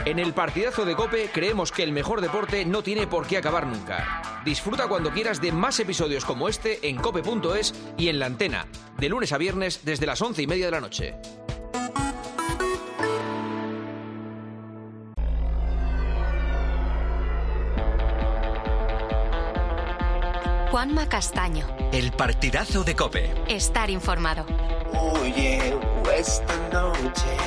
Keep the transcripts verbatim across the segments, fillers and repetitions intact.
En el partidazo de COPE creemos que el mejor deporte no tiene por qué acabar nunca. Disfruta cuando quieras de más episodios como este en cope punto es y en la antena, de lunes a viernes desde las once y media de la noche. Juanma Castaño. El partidazo de COPE. Estar informado. Oye, esta noche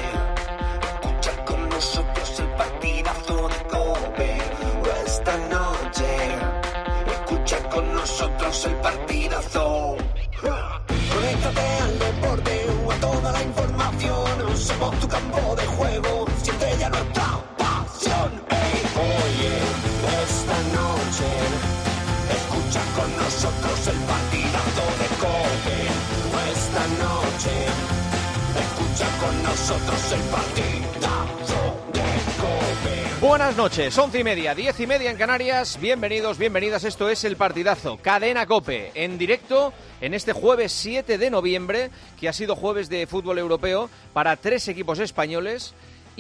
escucha con nosotros el partidazo de COPE. Esta noche escucha con nosotros el partidazo. Conéctate al deporte o a toda la información. Somos tu campo de juego, siente ya nuestra pasión. Hey, oye, esta noche escucha con nosotros el partidazo de COPE. Esta noche escucha con nosotros el partidazo de COPE. Buenas noches, once y media, diez y media en Canarias. Bienvenidos, bienvenidas. Esto es el partidazo, Cadena COPE, en directo en este jueves siete de noviembre, que ha sido jueves de fútbol europeo para tres equipos españoles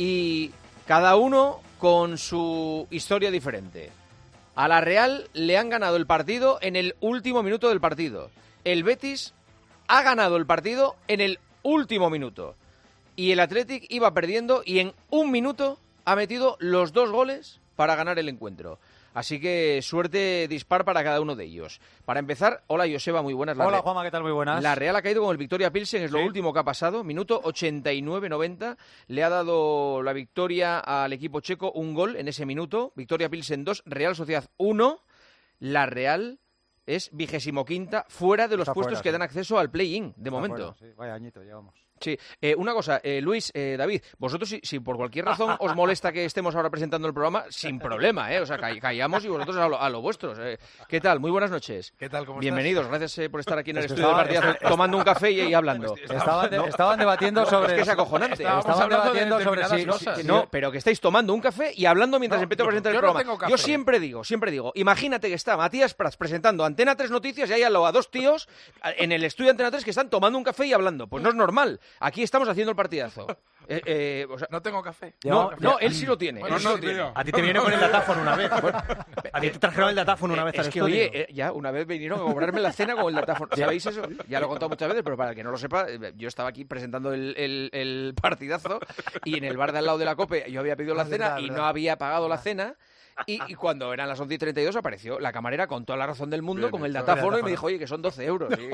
y cada uno con su historia diferente. A la Real le han ganado el partido en el último minuto del partido. El Betis ha ganado el partido en el último minuto. Y el Athletic iba perdiendo y en un minuto ha metido los dos goles para ganar el encuentro. Así que suerte dispar para cada uno de ellos. Para empezar, hola Joseba, muy buenas. La hola Re... Juanma, ¿qué tal? Muy buenas. La Real ha caído con el Victoria Pilsen, es lo ¿Sí? último que ha pasado. Minuto ochenta y nueve noventa. Le ha dado la victoria al equipo checo, un gol en ese minuto. Victoria Pilsen dos, Real Sociedad uno. La Real es vigésimo quinta, fuera de los Está puestos fuera, que sí. dan acceso al play-in, de Está momento. fuera, sí. Vaya añito llevamos. Sí, eh, una cosa, eh, Luis, eh, David, vosotros si, si por cualquier razón os molesta que estemos ahora presentando el programa, sin problema, ¿eh? O sea, ca- callamos y vosotros a lo, a lo vuestros. Eh. ¿Qué tal? Muy buenas noches. ¿Qué tal? ¿Cómo Bienvenidos, gracias eh, por estar aquí en el Es que estudio estaba- del partidazo, está- tomando un café y, y hablando. Estaban, de- estaban debatiendo sobre... Es que es acojonante. Estábamos Estaban hablando de debatiendo sobre determinadas si... cosas. si- No, pero que estáis tomando un café y hablando mientras No, empiezo a yo- presentar el yo no programa. tengo café. Yo siempre digo, siempre digo, imagínate que está Matías Prats presentando Antena tres Noticias y hay al lado a dos tíos en el estudio de Antena tres que están tomando un café y hablando. Pues no es normal. Aquí estamos haciendo el partidazo. Eh, eh, o sea, No tengo café. no, Llevamos- no, él sí lo tiene. Bueno, él sí no, lo tiene. tío. A ti te viene con el datáfono una vez. A ti te trajeron el datáfono una vez Eh, al es que, estudio. oye, eh, ya una vez vinieron a cobrarme la cena con el datáfono. ¿Sabéis eso? Ya lo he contado muchas veces, pero para el que no lo sepa, eh, yo estaba aquí presentando el, el- el partidazo y en el bar de al lado de la COPE yo había pedido la Ah, cena verdad, y verdad. no había pagado la cena. Y, y cuando eran las once y treinta y dos apareció la camarera con toda la razón del mundo, Bien con el hecho. datáfono, y El me dijo, oye, que son doce euros. Y, y-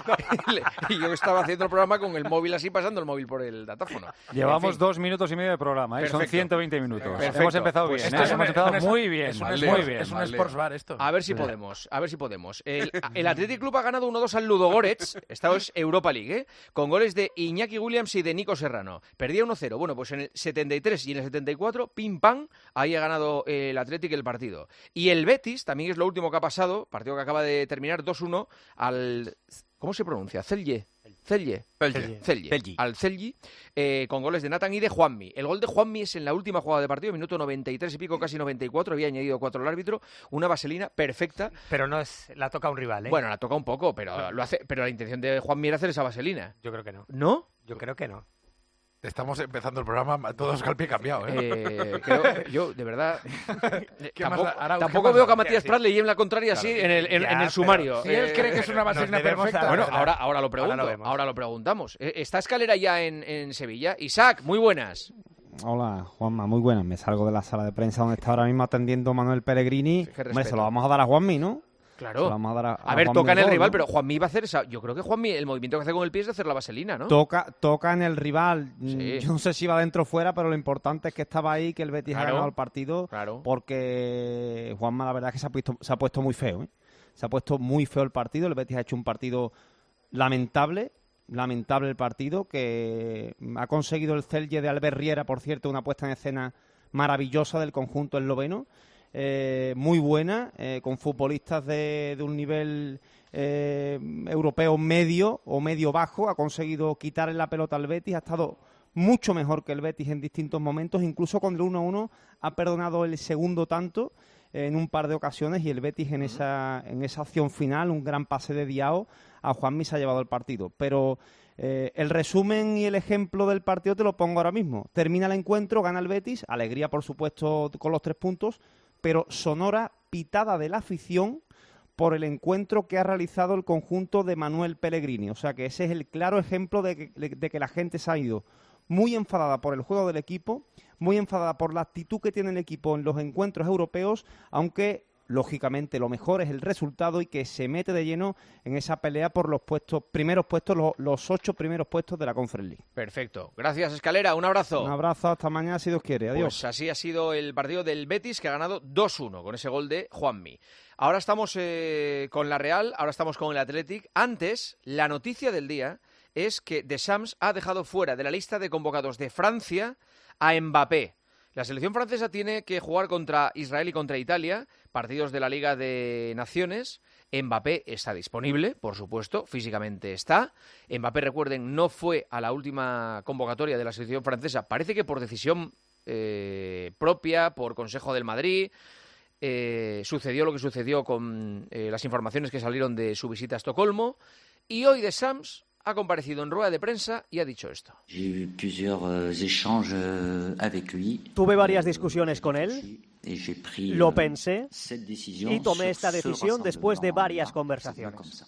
y- y yo estaba haciendo el programa con el móvil así, pasando el móvil por el datáfono. Llevamos En fin. dos minutos y medio de programa, ¿eh? Son Perfecto. ciento veinte minutos. Perfecto. Hemos empezado Pues bien, esto ¿eh? es Hemos un- empezado un- muy bien, Es un, muy sports, bien. es un Vale. sports bar esto. A ver si podemos, a ver si podemos. El, el Athletic Club ha ganado uno dos al Ludogorets, esta es Europa League, ¿eh? Con goles de Iñaki Williams y de Nico Serrano. Perdía uno cero. Bueno, pues en el setenta y tres y en el setenta y cuatro, pim pam, ahí ha ganado el Athletic el partido. Y el Betis, también es lo último que ha pasado, partido que acaba de terminar dos uno al... ¿Cómo se pronuncia? Celje. Celje. Celje. Celje. Celje. Al Celje, eh, con goles de Nathan y de Juanmi. El gol de Juanmi es en la última jugada de partido, minuto noventa y tres y pico, casi noventa y cuatro, había añadido cuatro el árbitro, una vaselina perfecta. Pero no es, la toca un rival, ¿eh? Bueno, la toca un poco, pero lo hace, pero la intención de Juanmi era hacer esa vaselina. Yo creo que no. ¿No? Yo creo que no. Estamos empezando el programa todos al pie cambiado, ¿eh? Eh, creo, yo, de verdad, eh, ¿Qué más tampoco, da? Arau, ¿qué tampoco más veo da? que a Matías Sí. Prats le lleven la contraria así Claro. en el, en, Ya, en el pero sumario. Si él Eh, cree que es una vaselina nos debemos perfecta... a- Bueno, verdad. ahora, ahora lo pregunto, Ahora ahora lo lo, vemos. preguntamos. Eh, ¿Está Escalera ya en, en Sevilla? Isaac, muy buenas. Hola, Juanma, muy buenas. Me salgo de la sala de prensa donde está ahora mismo atendiendo Manuel Pellegrini. Sí, qué Hombre, respeto. se lo vamos a dar a Juanmi, ¿no? Se lo Claro. vamos a dar a, A ver, Juanmi toca en el gol, rival, ¿no? pero Juanmi va a hacer esa... Yo creo que Juanmi, el movimiento que hace con el pie es de hacer la vaselina, ¿no? Toca, toca en el rival. Mm, Sí. Yo no sé si va dentro o fuera, pero lo importante es que estaba ahí, que el Betis ha Claro. ganado el partido. Claro. Porque Juanma, la verdad es que se ha puesto, se ha puesto muy feo, ¿eh? Se ha puesto muy feo el partido. El Betis ha hecho un partido lamentable. Lamentable el partido, que ha conseguido el Celje de Albert Riera, por cierto, una puesta en escena maravillosa del conjunto esloveno, eh, muy buena, eh, con futbolistas de, de un nivel eh, europeo medio o medio bajo. Ha conseguido quitarle la pelota al Betis, ha estado mucho mejor que el Betis en distintos momentos, incluso con el uno a uno ha perdonado el segundo tanto eh, en un par de ocasiones, y el Betis en esa, en esa acción final, un gran pase de Diao, a Juanmi se ha llevado el partido. Pero Eh, el resumen y el ejemplo del partido te lo pongo ahora mismo. Termina el encuentro, gana el Betis, alegría por supuesto con los tres puntos, pero sonora pitada de la afición por el encuentro que ha realizado el conjunto de Manuel Pellegrini. O sea que ese es el claro ejemplo de que, de que la gente se ha ido muy enfadada por el juego del equipo, muy enfadada por la actitud que tiene el equipo en los encuentros europeos, aunque lógicamente lo mejor es el resultado y que se mete de lleno en esa pelea por los puestos, primeros puestos, los, los ocho primeros puestos de la Conference League. Perfecto. Gracias, Escalera. Un abrazo. Un abrazo. Hasta mañana, si Dios quiere. Adiós. Pues así ha sido el partido del Betis, que ha ganado dos uno con ese gol de Juanmi. Ahora estamos eh, con la Real, ahora estamos con el Athletic. Antes, la noticia del día es que Deschamps ha dejado fuera de la lista de convocados de Francia a Mbappé. La selección francesa tiene que jugar contra Israel y contra Italia, partidos de la Liga de Naciones. Mbappé está disponible, por supuesto, físicamente está. Mbappé, recuerden, no fue a la última convocatoria de la selección francesa, parece que por decisión eh, propia, por consejo del Madrid. Eh, sucedió lo que sucedió con eh, las informaciones que salieron de su visita a Estocolmo. Y hoy Deschamps ha comparecido en rueda de prensa y ha dicho esto. Tuve varias discusiones con él, lo pensé y tomé esta decisión después de varias conversaciones.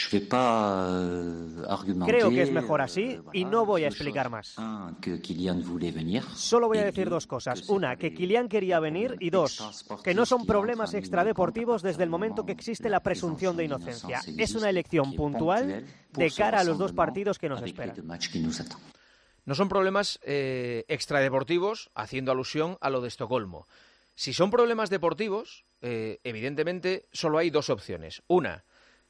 Creo que es mejor así y no voy a explicar más. Solo voy a decir dos cosas. Una, que Kylian quería venir, y dos, que no son problemas extradeportivos desde el momento que existe la presunción de inocencia. Es una elección puntual de cara a los dos partidos que nos esperan. No son problemas eh, extradeportivos, haciendo alusión a lo de Estocolmo. Si son problemas deportivos, eh, evidentemente solo hay dos opciones. Una,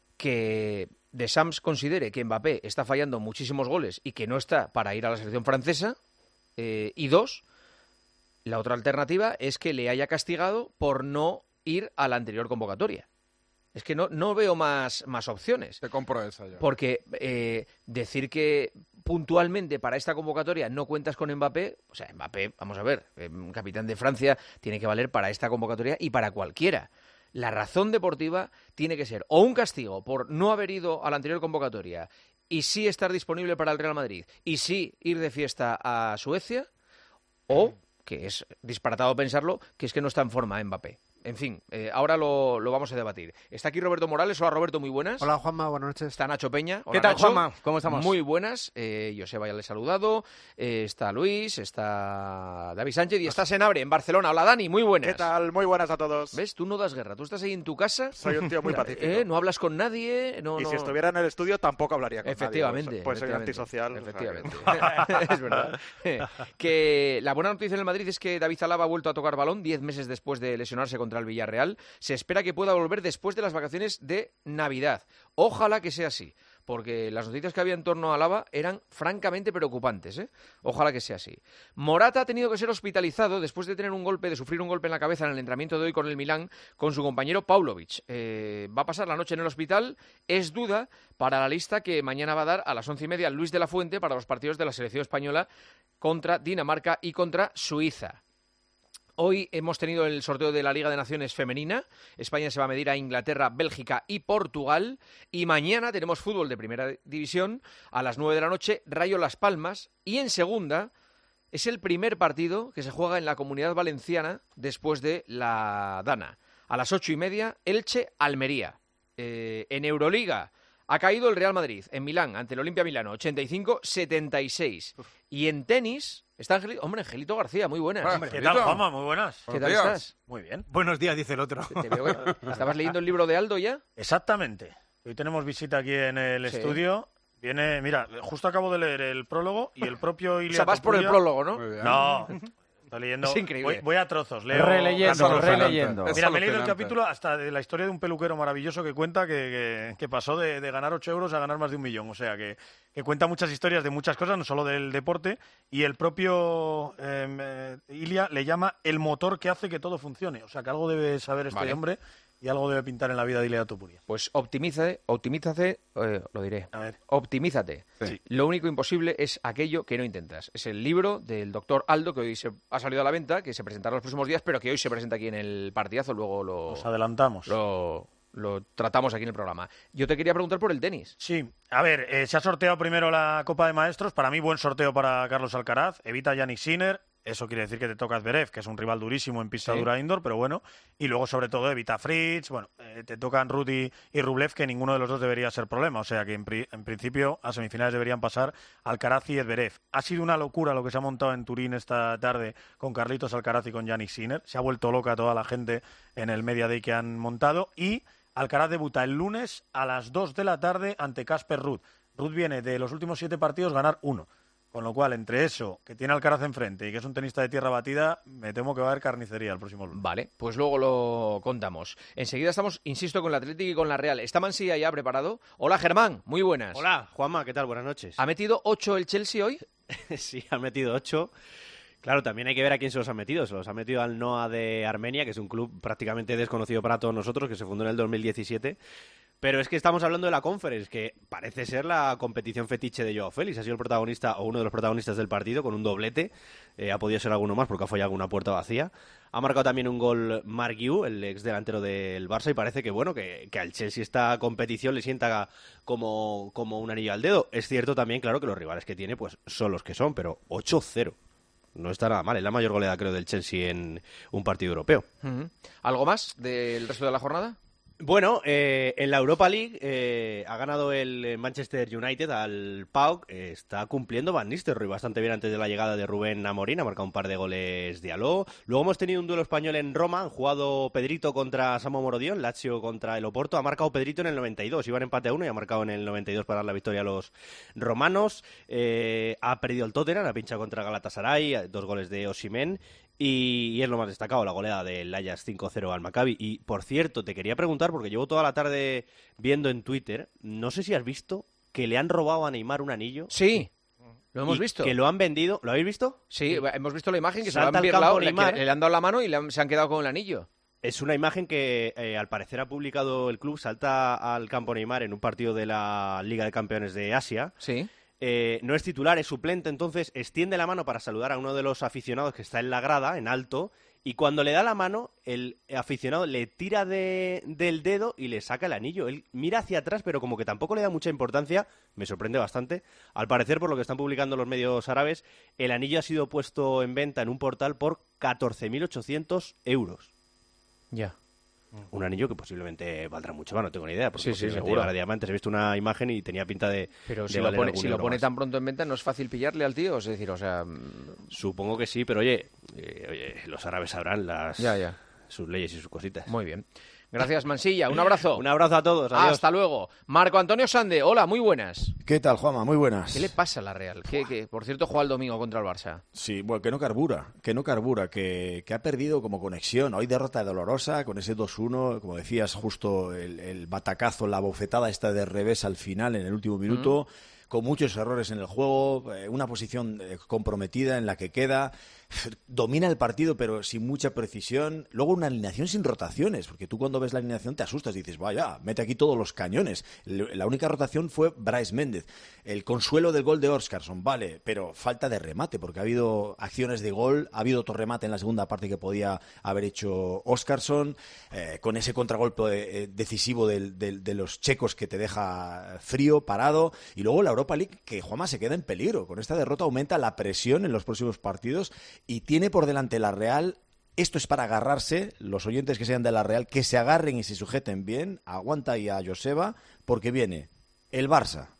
que Deschamps considere que Mbappé está fallando muchísimos goles y que no está para ir a la selección francesa. Eh, y dos, la otra alternativa es que le haya castigado por no ir a la anterior convocatoria. Es que no, no veo más, más opciones. Te compro esa yo. Porque eh, decir que puntualmente para esta convocatoria no cuentas con Mbappé, o sea, Mbappé, vamos a ver, eh, capitán de Francia, tiene que valer para esta convocatoria y para cualquiera. La razón deportiva tiene que ser o un castigo por no haber ido a la anterior convocatoria y sí estar disponible para el Real Madrid y sí ir de fiesta a Suecia, o, que es disparatado pensarlo, que es que no está en forma Mbappé. En fin, eh, ahora lo, lo vamos a debatir. Está aquí Roberto Morales. Hola, Roberto, muy buenas. Hola, Juanma, buenas noches. Está Nacho Peña. Hola, ¿qué tal, Nacho? Juanma? ¿Cómo estamos? Muy buenas. Eh, Joseba ya le he saludado. Eh, está Luis, está David Sánchez y está Senabre en Barcelona. Hola, Dani, muy buenas. ¿Qué tal? Muy buenas a todos. ¿Ves? Tú no das guerra. Tú estás ahí en tu casa. Soy un tío muy pacífico. Eh, no hablas con nadie. No, y no... si estuviera en el estudio tampoco hablaría con efectivamente, nadie. Pues, pues soy efectivamente, antisocial. Efectivamente. Es verdad. Que la buena noticia en el Madrid es que David Alaba ha vuelto a tocar balón diez meses después de lesionarse contra el Villarreal. Se espera que pueda volver después de las vacaciones de Navidad. Ojalá que sea así, porque las noticias que había en torno a Alaba eran francamente preocupantes, ¿eh? Ojalá que sea así. Morata ha tenido que ser hospitalizado después de tener un golpe, de sufrir un golpe en la cabeza en el entrenamiento de hoy con el Milán, con su compañero Paulovic. Eh, va a pasar la noche en el hospital. Es duda para la lista que mañana va a dar a las once y media Luis de la Fuente para los partidos de la selección española contra Dinamarca y contra Suiza. Hoy hemos tenido el sorteo de la Liga de Naciones femenina. España se va a medir a Inglaterra, Bélgica y Portugal. Y mañana tenemos fútbol de primera división a las nueve de la noche, Rayo Las Palmas. Y en segunda es el primer partido que se juega en la Comunidad Valenciana después de la Dana. A las ocho y media, Elche, Almería. Eh, en Euroliga ha caído el Real Madrid en Milán ante el Olimpia Milano, ochenta y cinco setenta y seis. Y en tenis está Angelito, hombre, Angelito García, muy buenas. Hombre, ¿qué tal, Juanma? Muy buenas. ¿Qué tal estás? Muy bien. Buenos días, dice el otro. Te veo que ¿estabas leyendo el libro de Aldo ya? Exactamente. Hoy tenemos visita aquí en el sí. estudio. Viene, mira, justo acabo de leer el prólogo y el propio Ilia. O sea, vas Topuria... por el prólogo, ¿no? No. Estoy leyendo. Es increíble. Voy, voy a trozos. Leo releyendo, releyendo. Mira, me he leído el capítulo hasta de la historia de un peluquero maravilloso que cuenta que, que, que pasó de, de ganar ocho euros a ganar más de un millón. O sea, que, que cuenta muchas historias de muchas cosas, no solo del deporte. Y el propio eh, Ilia le llama el motor que hace que todo funcione. O sea, que algo debe saber este vale. hombre. Y algo debe pintar en la vida de Ilia Topuria. Pues optimízate, optimízate, eh, lo diré. A ver. Optimízate. Sí. Lo único imposible es aquello que no intentas. Es el libro del doctor Aldo, que hoy se ha salido a la venta, que se presentará los próximos días, pero que hoy se presenta aquí en el partidazo. Luego lo... Nos adelantamos. Lo, lo tratamos aquí en el programa. Yo te quería preguntar por el tenis. Sí, a ver, eh, se ha sorteado primero la Copa de Maestros. Para mí, buen sorteo para Carlos Alcaraz. Evita a Yannick Sinner. Eso quiere decir que te toca Zverev, que es un rival durísimo en pista Sí. dura indoor, pero bueno. Y luego, sobre todo, evita Fritz. Bueno, eh, te tocan Rudy y Rublev, que ninguno de los dos debería ser problema. O sea que, en, pri en principio, a semifinales deberían pasar Alcaraz y Zverev. Ha sido una locura lo que se ha montado en Turín esta tarde con Carlitos Alcaraz y con Yannick Sinner. Se ha vuelto loca toda la gente en el Media Day que han montado. Y Alcaraz debuta el lunes a las dos de la tarde ante Casper Ruud. Ruud viene de los últimos siete partidos ganar uno. Con lo cual, entre eso, que tiene Alcaraz enfrente y que es un tenista de tierra batida, me temo que va a haber carnicería el próximo lunes. Vale, pues luego lo contamos. Enseguida estamos, insisto, con el Atlético y con la Real. ¿Está Mansilla ya preparado? Hola, Germán, muy buenas. Hola, Juanma, ¿qué tal? Buenas noches. ¿Ha metido ocho el Chelsea hoy? Sí, ha metido ocho. Claro, también hay que ver a quién se los ha metido. Se los ha metido al Noah de Armenia, que es un club prácticamente desconocido para todos nosotros, que se fundó en el dos mil diecisiete. Pero es que estamos hablando de la Conference, que parece ser la competición fetiche de Joao Félix. Ha sido el protagonista o uno de los protagonistas del partido con un doblete. Eh, ha podido ser alguno más porque ha fallado alguna puerta vacía. Ha marcado también un gol Marc Guiu, el ex delantero del Barça, y parece que bueno que, que al Chelsea esta competición le sienta como, como un anillo al dedo. Es cierto también, claro, que los rivales que tiene pues son los que son, pero ocho cero. No está nada mal, es la mayor goleada, creo, del Chelsea en un partido europeo. Uh-huh. ¿Algo más del resto de la jornada? Bueno, eh, en la Europa League eh, ha ganado el Manchester United al P A O K. Eh, está cumpliendo Van Nistelrooy bastante bien antes de la llegada de Rubén Amorín. Ha marcado un par de goles de aló. Luego hemos tenido un duelo español en Roma. Han jugado Pedrito contra Samo Morodion, Lazio contra el Oporto. Ha marcado Pedrito en el noventa y dos. Iban empate a uno y ha marcado en el noventa y dos para dar la victoria a los romanos. Eh, ha perdido el Tottenham, ha pinchado contra Galatasaray. Dos goles de Osimhen. Y, y es lo más destacado, la goleada del Ajax cinco cero al Maccabi. Y, por cierto, te quería preguntar, porque llevo toda la tarde viendo en Twitter, no sé si has visto que le han robado a Neymar un anillo. Sí, lo hemos y visto. Que lo han vendido. ¿Lo habéis visto? Sí, hemos visto la imagen que Salta se lo han al campo birlado, le, Neymar. que le han dado la mano y le han- se han quedado con el anillo. Es una imagen que, eh, al parecer, ha publicado el club. Salta al campo Neymar en un partido de la Liga de Campeones de Asia. Sí. Eh, no es titular, es suplente, entonces extiende la mano para saludar a uno de los aficionados que está en la grada, en alto, y cuando le da la mano, el aficionado le tira de, del dedo y le saca el anillo. Él mira hacia atrás, pero como que tampoco le da mucha importancia, me sorprende bastante. Al parecer, por lo que están publicando los medios árabes, el anillo ha sido puesto en venta en un portal por catorce mil ochocientos euros. Ya. Un anillo que posiblemente valdrá mucho más, no tengo ni idea. Porque Sí, sí, posiblemente seguro. llevará diamantes. He visto una imagen y tenía pinta de. Pero de si lo valer pone, algún si lo euro pone más. tan pronto en venta, ¿no es fácil pillarle al tío? Es decir, o sea... mm, Supongo que sí, pero oye, eh, oye los árabes sabrán las Ya, ya. sus leyes y sus cositas. Muy bien. Gracias, Mansilla. Un abrazo. Un abrazo a todos. Adiós. Hasta luego. Marco Antonio Sande. Hola, muy buenas. ¿Qué tal, Juanma? Muy buenas. ¿Qué le pasa a la Real? Que, que, por cierto, juega el domingo contra el Barça. Sí, bueno, que no carbura, que no carbura, que, que ha perdido como conexión. Hoy derrota dolorosa con ese dos uno, como decías, justo el, el batacazo, la bofetada esta de revés al final, en el último minuto, mm. con muchos errores en el juego, eh, una posición eh, comprometida en la que queda, domina el partido pero sin mucha precisión, luego una alineación sin rotaciones, porque tú cuando ves la alineación te asustas y dices, vaya, mete aquí todos los cañones. La única rotación fue Bryce Méndez. El consuelo del gol de Óscarsson, vale, pero falta de remate, porque ha habido acciones de gol, ha habido otro remate en la segunda parte que podía haber hecho Óscarsson, eh, con ese contragolpe eh, decisivo del, del, de los checos que te deja frío, parado, y luego la Europa League, que Juanma se queda en peligro. Con esta derrota aumenta la presión en los próximos partidos y tiene por delante la Real. Esto es para agarrarse, los oyentes que sean de la Real, que se agarren y se sujeten bien, aguanta ahí a Joseba, porque viene el Barça,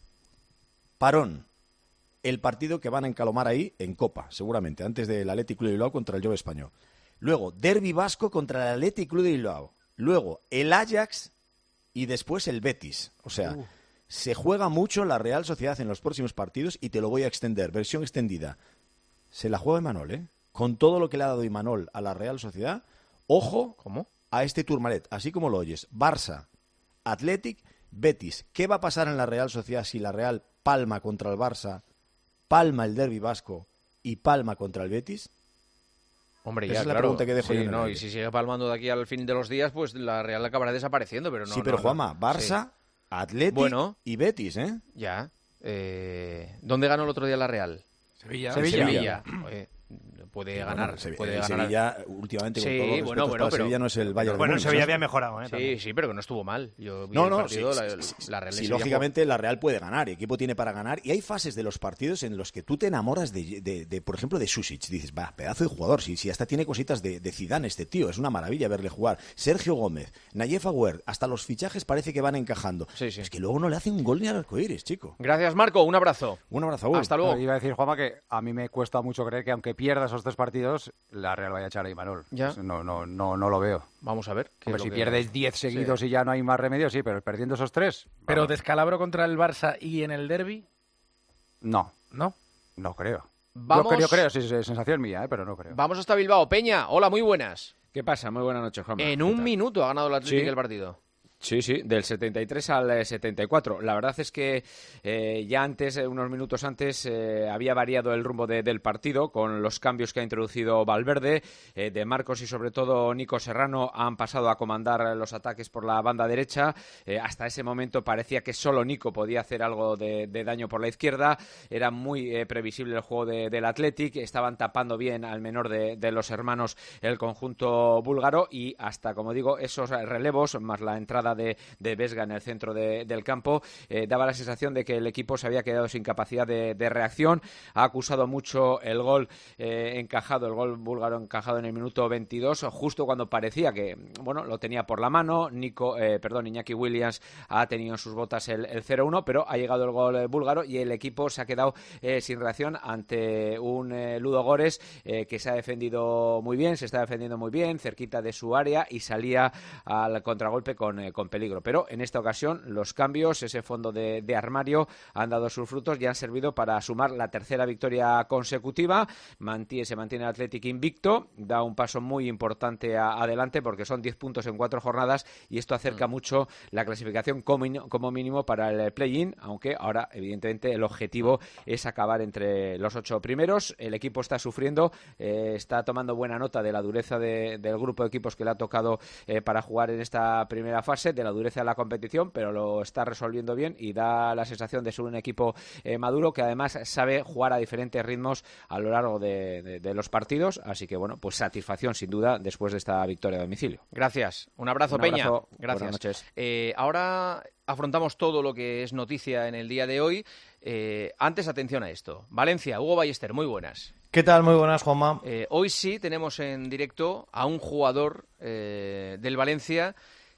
parón, el partido que van a encalomar ahí en Copa, seguramente, antes del Athletic Club de Bilbao contra el Jove Español. Luego, derbi vasco contra el Athletic Club de Bilbao. Luego, el Ajax y después el Betis. O sea, uh. se juega mucho la Real Sociedad en los próximos partidos y te lo voy a extender, versión extendida. Se la juega Imanol, ¿eh? Con todo lo que le ha dado Imanol a la Real Sociedad, ojo ¿Cómo? a este Tourmalet, así como lo oyes. Barça, Athletic, Betis. ¿Qué va a pasar en la Real Sociedad si la Real palma contra el Barça, palma el derbi vasco y palma contra el Betis? Hombre, Esa ya, es la claro. pregunta que dejo sí, yo en el no, aire. y si sigue palmando de aquí al fin de los días, pues la Real acabará desapareciendo, pero no. Sí, pero no, Juanma, no. Barça, Sí. Athletic Bueno. y Betis, ¿eh? Ya. Eh, ¿Dónde ganó el otro día la Real? Sevilla. En Sevilla. Sevilla. Oye, puede Sí, ganar. bueno, puede el ganar. Sevilla, últimamente, con Sí, todos los bueno, respetos bueno, para pero- Sevilla no es el Bayern de Bueno, el Múnich, Sevilla ¿sabes? había mejorado, ¿eh? Sí, También. sí, pero que no estuvo mal. Yo vi No, el no, partido, sí, la, sí, sí, la Real sí, de Sevilla lógicamente la Real puede ganar, el equipo tiene para ganar, y hay fases de los partidos en los que tú te enamoras de, de, de, por ejemplo, de Susic. Dices, va, pedazo de jugador, si, si hasta tiene cositas de, de Zidane este tío, es una maravilla verle jugar. Sergio Gómez, Nayef Aguerd, hasta los fichajes parece que van encajando. Sí, sí. Es que luego no le hace un gol ni al arcoíris, chico. Gracias, Marco. Un abrazo. Un abrazo, Agur. Hasta luego. Pero iba a decir, Juanma, que a mí me cuesta mucho creer que aunque pierda esos tres partidos, la Real vaya a echar a Imanol. Ya. No, no, no, no lo veo. Vamos a ver. qué Hombre, es si lo que- pierdes diez seguidos y ya no hay más remedio, sí, pero perdiendo esos tres, Pero vamos, descalabro contra el Barça y en el derbi, no, ¿no? no creo. Vamos, Yo creo, creo, sí, sí, es sensación mía, ¿eh? Pero no creo. vamos hasta Bilbao. Peña, hola, muy buenas. ¿Qué pasa? Muy buenas noches, Juanma. En ¿Qué un tal? minuto ha ganado el Atlético Sí. el partido. Sí, sí, del setenta y tres al eh, setenta y cuatro. La verdad es que eh, ya antes, eh, unos minutos antes, eh, había variado el rumbo de- del partido con los cambios que ha introducido Valverde. Eh, de Marcos y sobre todo Nico Serrano han pasado a comandar los ataques por la banda derecha. Eh, hasta ese momento parecía que solo Nico podía hacer algo de, de daño por la izquierda. Era muy eh, previsible el juego de- del Athletic. Estaban tapando bien al menor de, de los hermanos el conjunto búlgaro y hasta, como digo, esos relevos más la entrada de, de Vesga en el centro de- del campo eh, daba la sensación de que el equipo se había quedado sin capacidad de, de reacción. Ha acusado mucho el gol eh, encajado, el gol búlgaro encajado en el minuto veintidós, justo cuando parecía que, bueno, lo tenía por la mano. Nico, eh, perdón, Iñaki Williams ha tenido en sus botas el, el cero uno, pero ha llegado el gol eh, búlgaro y el equipo se ha quedado eh, sin reacción ante un eh, Ludo Gores eh, que se ha defendido muy bien, se está defendiendo muy bien, cerquita de su área y salía al contragolpe con, eh, con peligro. Pero en esta ocasión los cambios, ese fondo de, de armario, han dado sus frutos y han servido para sumar la tercera victoria consecutiva. Mantiene, se mantiene el Athletic invicto, da un paso muy importante a- adelante porque son diez puntos en cuatro jornadas y esto acerca Mm. mucho la clasificación como, in- como mínimo para el play-in, aunque ahora evidentemente el objetivo es acabar entre los ocho primeros. El equipo está sufriendo, eh, está tomando buena nota de la dureza de- del grupo de equipos que le ha tocado eh, para jugar en esta primera fase, de la dureza de la competición, pero lo está resolviendo bien y da la sensación de ser un equipo eh, maduro que además sabe jugar a diferentes ritmos a lo largo de, de- de los partidos, así que bueno, pues satisfacción sin duda después de esta victoria a domicilio. Gracias. Un abrazo, Un Peña. abrazo. Gracias. Buenas noches. Eh, ahora afrontamos todo lo que es noticia en el día de hoy. Eh, antes, atención a esto. Valencia, Hugo Ballester, muy buenas. ¿Qué tal? Muy buenas, Juanma. Eh, hoy sí tenemos en directo a un jugador eh, del Valencia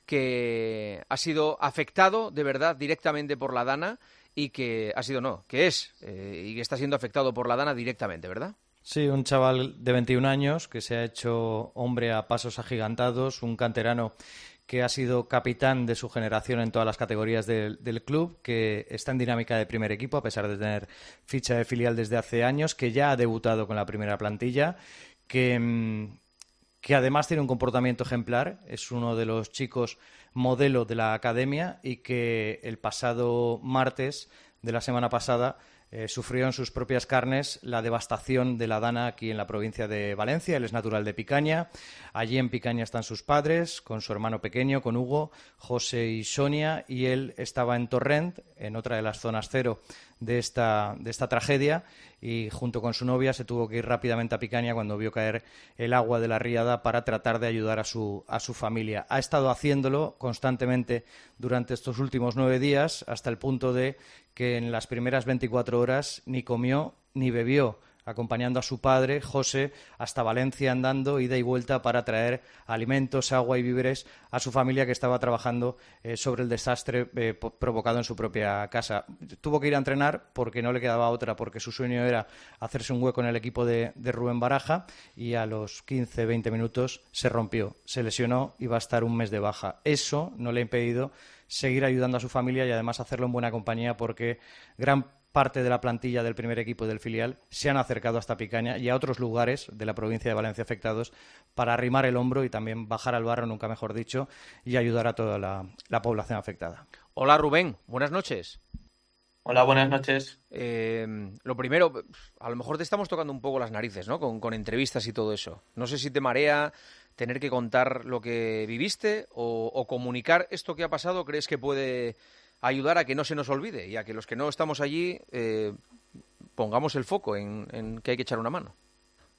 que ha sido afectado de verdad directamente por la Dana y que ha sido no, que es eh, y que está siendo afectado por la Dana directamente, ¿verdad? Sí, un chaval de veintiún años que se ha hecho hombre a pasos agigantados, un canterano que ha sido capitán de su generación en todas las categorías del, del club, que está en dinámica de primer equipo a pesar de tener ficha de filial desde hace años, que ya ha debutado con la primera plantilla, que, mm, que además tiene un comportamiento ejemplar, es uno de los chicos modelo de la academia y que el pasado martes de la semana pasada eh, sufrió en sus propias carnes la devastación de la Dana aquí en la provincia de Valencia. Él es natural de Picaña. Allí en Picaña están sus padres, con su hermano pequeño, con Hugo, José y Sonia, y él estaba en Torrent, en otra de las zonas cero de esta, de esta tragedia, y junto con su novia se tuvo que ir rápidamente a Picaña cuando vio caer el agua de la riada para tratar de ayudar a su, a su familia. Ha estado haciéndolo constantemente durante estos últimos nueve días, hasta el punto de que en las primeras veinticuatro horas ni comió ni bebió, acompañando a su padre, José, hasta Valencia andando, ida y vuelta para traer alimentos, agua y víveres a su familia que estaba trabajando eh, sobre el desastre eh, po- provocado en su propia casa. Tuvo que ir a entrenar porque no le quedaba otra, porque su sueño era hacerse un hueco en el equipo de, de Rubén Baraja, y a los quince veinte minutos se rompió, se lesionó y va a estar un mes de baja. Eso no le ha impedido seguir ayudando a su familia y además hacerlo en buena compañía, porque gran parte de la plantilla del primer equipo del filial se han acercado hasta Picaña y a otros lugares de la provincia de Valencia afectados para arrimar el hombro y también bajar al barro, nunca mejor dicho, y ayudar a toda la, la población afectada. Hola Rubén, buenas noches. Hola, buenas noches. Eh, lo primero, a lo mejor te estamos tocando un poco las narices, ¿no? Con, con entrevistas y todo eso. No sé si te marea tener que contar lo que viviste o, o comunicar esto que ha pasado. ¿Crees que puede ayudar a que no se nos olvide y a que los que no estamos allí eh, pongamos el foco en, en que hay que echar una mano?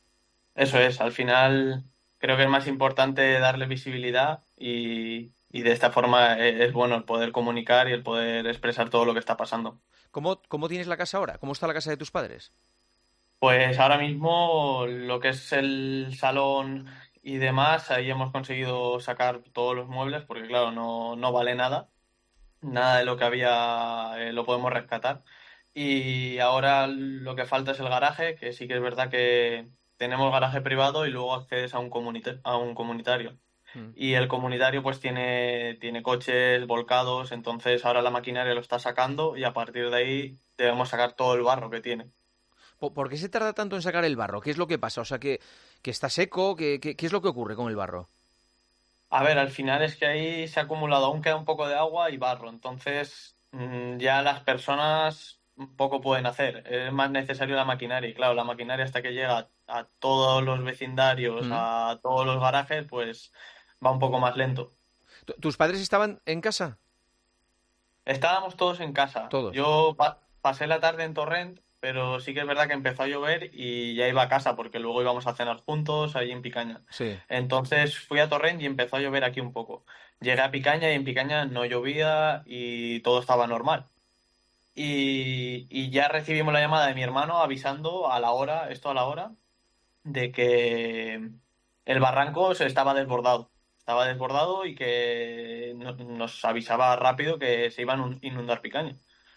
Eso es, al final creo que es más importante darle visibilidad y, y de esta forma e- es bueno el poder comunicar y el poder expresar todo lo que está pasando. ¿Cómo, cómo tienes la casa ahora? ¿Cómo está la casa de tus padres? Pues ahora mismo lo que es el salón y demás, ahí hemos conseguido sacar todos los muebles porque claro, no, no vale nada. Nada de lo que había eh, lo podemos rescatar. Y ahora lo que falta es el garaje, que sí que es verdad que tenemos garaje privado y luego accedes a un comunita- a un comunitario. Mm. Y el comunitario pues tiene, tiene coches volcados, entonces ahora la maquinaria lo está sacando y a partir de ahí debemos sacar todo el barro que tiene. ¿Por, por qué se tarda tanto en sacar el barro? ¿Qué es lo que pasa? O sea, que, que está seco, ¿qué, qué, qué es lo que ocurre con el barro? A ver, al final es que ahí se ha acumulado, aún queda un poco de agua y barro, entonces mm, ya las personas poco pueden hacer, es más necesario la maquinaria y claro, la maquinaria hasta que llega a todos los vecindarios, Mm. a todos los garajes, pues va un poco más lento. ¿Tu- ¿Tus padres estaban en casa? Estábamos todos en casa, Todos. yo pa- pasé la tarde en Torrent, pero sí que es verdad que empezó a llover y ya iba a casa porque luego íbamos a cenar juntos allí en Picaña. Sí. Entonces fui a Torrent y empezó a llover aquí un poco. Llegué a Picaña y en Picaña no llovía y todo estaba normal. Y, y ya recibimos la llamada de mi hermano avisando a la hora, esto a la hora, de que el barranco se estaba desbordado. Estaba desbordado y que no- nos avisaba rápido que se iba a inun- inundar Picaña.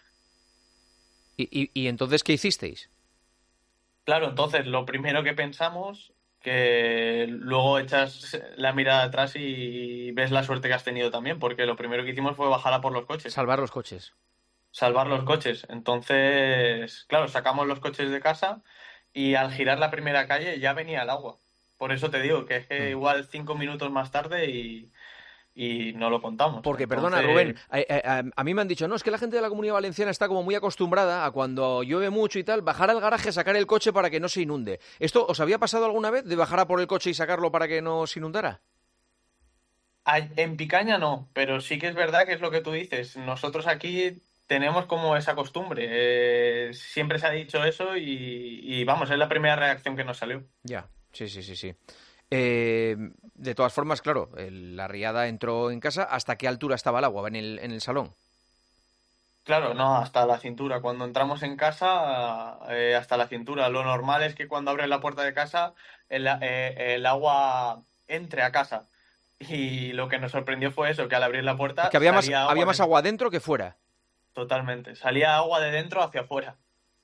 ¿Y, y, y entonces qué hicisteis? Claro, entonces lo primero que pensamos, que luego echas la mirada atrás y ves la suerte que has tenido también, porque lo primero que hicimos fue bajar a por los coches. Salvar los coches. Salvar los coches. Entonces, claro, sacamos los coches de casa y al girar la primera calle ya venía el agua. Por eso te digo que es que igual cinco minutos más tarde y, y no lo contamos. Porque, perdona, Entonces, Rubén, a, a- a mí me han dicho, no, es que la gente de la Comunidad Valenciana está como muy acostumbrada a cuando llueve mucho y tal, bajar al garaje, sacar el coche para que no se inunde. ¿Esto os había pasado alguna vez de bajar a por el coche y sacarlo para que no se inundara? a- en Picaña no, pero sí que es verdad que es lo que tú dices. Nosotros aquí tenemos como esa costumbre. Eh, siempre se ha dicho eso y, y vamos, es la primera reacción que nos salió. Ya, sí, sí, sí, sí. Eh, de todas formas, claro, el- la riada entró en casa. ¿Hasta qué altura estaba el agua en el, en el salón? Claro, no, hasta la cintura. Cuando entramos en casa, eh, hasta la cintura. Lo normal es que cuando abres la puerta de casa, el, eh, el agua entre a casa. Y lo que nos sorprendió fue eso, que al abrir la puerta Es que había más, salía agua había más de- agua dentro que fuera. Totalmente. Salía agua de dentro hacia afuera.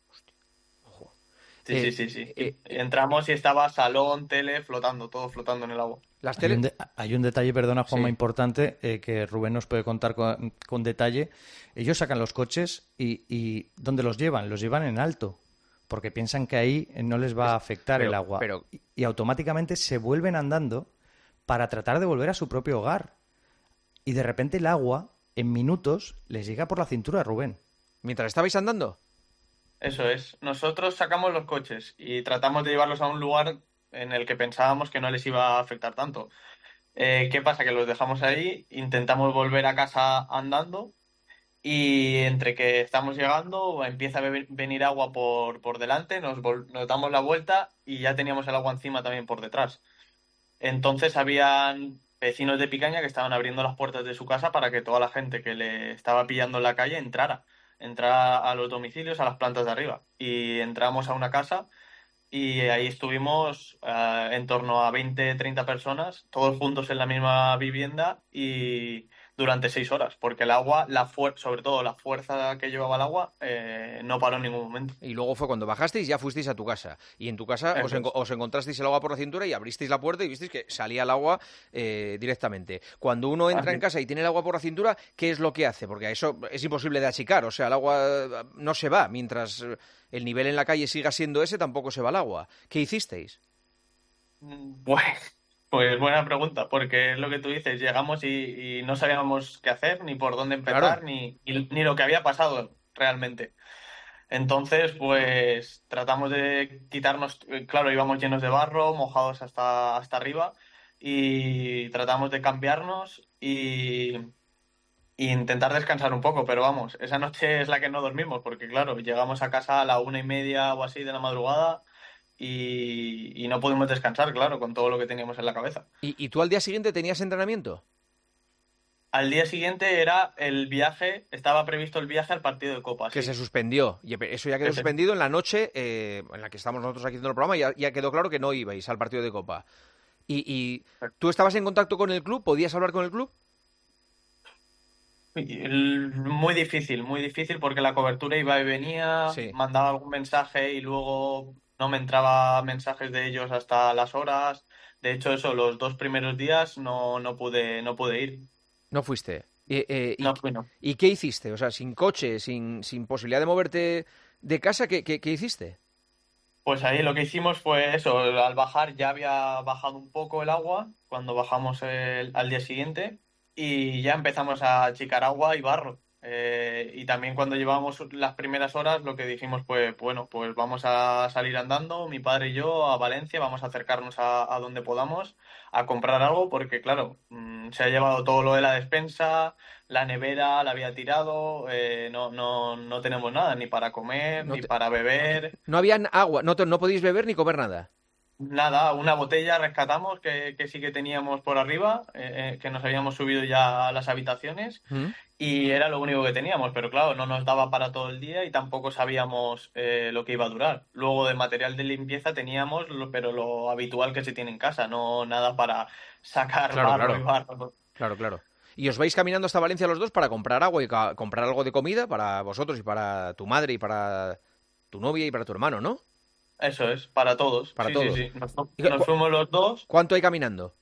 Sí, Eh, sí, sí, sí. Y entramos y estaba salón, tele, flotando, todo flotando en el agua. Las Hay un, de- hay un detalle, perdona Juanma, Sí. importante eh, que Rubén nos puede contar con, con detalle. Ellos sacan los coches y, y ¿dónde los llevan? Los llevan en alto, porque piensan que ahí eh, no les va a afectar pero- el agua. pero- Y, y automáticamente se vuelven andando para tratar de volver a su propio hogar. Y de repente el agua, en minutos, les llega por la cintura, Rubén. ¿Mientras estabais andando? Eso es. Nosotros sacamos los coches y tratamos de llevarlos a un lugar en el que pensábamos que no les iba a afectar tanto. Eh, ¿qué pasa? Que los dejamos ahí, intentamos volver a casa andando y entre que estamos llegando empieza a be- venir agua por, por delante, nos, vol- nos damos la vuelta y ya teníamos el agua encima también por detrás. Entonces habían vecinos de Picaña que estaban abriendo las puertas de su casa para que toda la gente que le estaba pillando en la calle entrara, entrara a los domicilios, a las plantas de arriba. Y entramos a una casa y ahí estuvimos eh, en torno a veinte, treinta personas, todos juntos en la misma vivienda y durante seis horas, porque el agua, la fuer- sobre todo la fuerza que llevaba el agua, eh, no paró en ningún momento. Y luego fue cuando bajasteis, ya fuisteis a tu casa. Y en tu casa os, Eso enco- es. os encontrasteis el agua por la cintura y abristeis la puerta y visteis que salía el agua eh, directamente. Cuando uno entra Así. en casa y tiene el agua por la cintura, ¿qué es lo que hace? Porque eso es imposible de achicar. O sea, el agua eh, no se va. Mientras eh, el nivel en la calle siga siendo ese, tampoco se va el agua. ¿Qué hicisteis? Pues, pues buena pregunta, porque es lo que tú dices, llegamos y, y no sabíamos qué hacer, ni por dónde empezar, Claro. ni, ni, ni lo que había pasado realmente. Entonces, pues tratamos de quitarnos, eh, claro, íbamos llenos de barro, mojados hasta, hasta arriba, y tratamos de cambiarnos y, y intentar descansar un poco, pero vamos, esa noche es la que no dormimos, porque claro, llegamos a casa a la una y media o así de la madrugada y, y no pudimos descansar, claro, con todo lo que teníamos en la cabeza. ¿Y, y tú al día siguiente tenías entrenamiento? Al día siguiente era el viaje, estaba previsto el viaje al partido de Copa. Que sí. se suspendió. Y eso ya quedó Ese. suspendido en la noche eh, en la que estamos nosotros aquí haciendo el programa. Ya, ya quedó claro que no ibais al partido de Copa. Y, y ¿tú estabas en contacto con el club? ¿Podías hablar con el club? Muy difícil, muy difícil porque la cobertura iba y venía, Sí. mandaba algún mensaje y luego no me entraba mensajes de ellos hasta las horas. De hecho, eso, los dos primeros días no, no pude, no pude ir. No fuiste. Eh, eh, y, No fui, no. ¿Y qué hiciste? O sea, sin coche, sin, sin posibilidad de moverte de casa, ¿qué, qué, qué hiciste? Pues ahí lo que hicimos fue eso, al bajar ya había bajado un poco el agua cuando bajamos el- al día siguiente y ya empezamos a achicar agua y barro. Eh, y también cuando llevábamos las primeras horas lo que dijimos pues bueno, pues vamos a salir andando, mi padre y yo, a Valencia, vamos a acercarnos a, a donde podamos a comprar algo porque claro, mm, se ha llevado todo lo de la despensa, la nevera la había tirado, eh, no, no, no tenemos nada ni para comer, No ni te- para beber. No había agua, no, te- no podéis beber ni comer nada. Nada, una botella rescatamos que, que sí que teníamos por arriba, eh, eh, que nos habíamos subido ya a las habitaciones ¿Mm? y era lo único que teníamos, pero claro, no nos daba para todo el día y tampoco sabíamos eh, lo que iba a durar. Luego de material de limpieza teníamos, lo- pero lo habitual que se tiene en casa, no nada para sacar Claro, barro claro. y barro. Claro, claro. Y os vais caminando hasta Valencia los dos para comprar agua y ca- comprar algo de comida para vosotros y para tu madre y para tu novia y para tu hermano, ¿no? Eso es, para todos. Para sí, todos. sí, sí. Nos, ¿Y cu- nos fuimos los dos. ¿Cuánto hay caminando?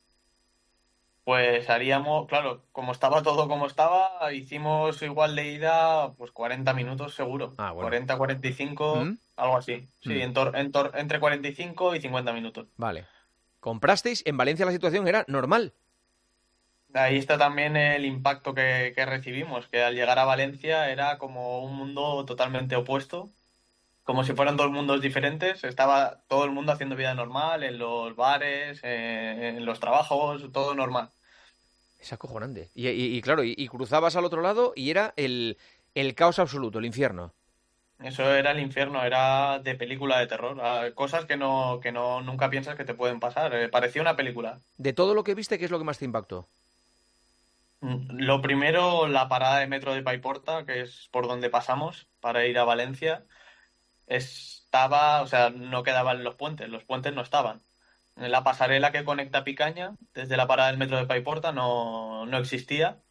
Pues haríamos, claro, como estaba todo como estaba, hicimos igual de ida, pues cuarenta minutos seguro. Ah, bueno. cuarenta, cuarenta y cinco, ¿Mm? algo así. Sí, Mm. en tor- en tor- entre cuarenta y cinco y cincuenta minutos. Vale. ¿Comprasteis? En Valencia la situación era normal. Ahí está también el impacto que, que recibimos, que al llegar a Valencia era como un mundo totalmente opuesto, como si fueran dos mundos diferentes. Estaba todo el mundo haciendo vida normal, en los bares, eh, en los trabajos, todo normal. Es acojonante. Y, y- y claro, y, y cruzabas al otro lado y era el, el caos absoluto, el infierno. Eso era el infierno, era de película de terror. Ah, cosas que no, que no nunca piensas que te pueden pasar. Eh, parecía una película. De todo lo que viste, ¿qué es lo que más te impactó? Mm, Lo primero, la parada de metro de Paiporta, que es por donde pasamos para ir a Valencia, estaba, o sea, no quedaban los puentes, los puentes no estaban. La pasarela que conecta Picaña desde la parada del metro de Paiporta no, no existía.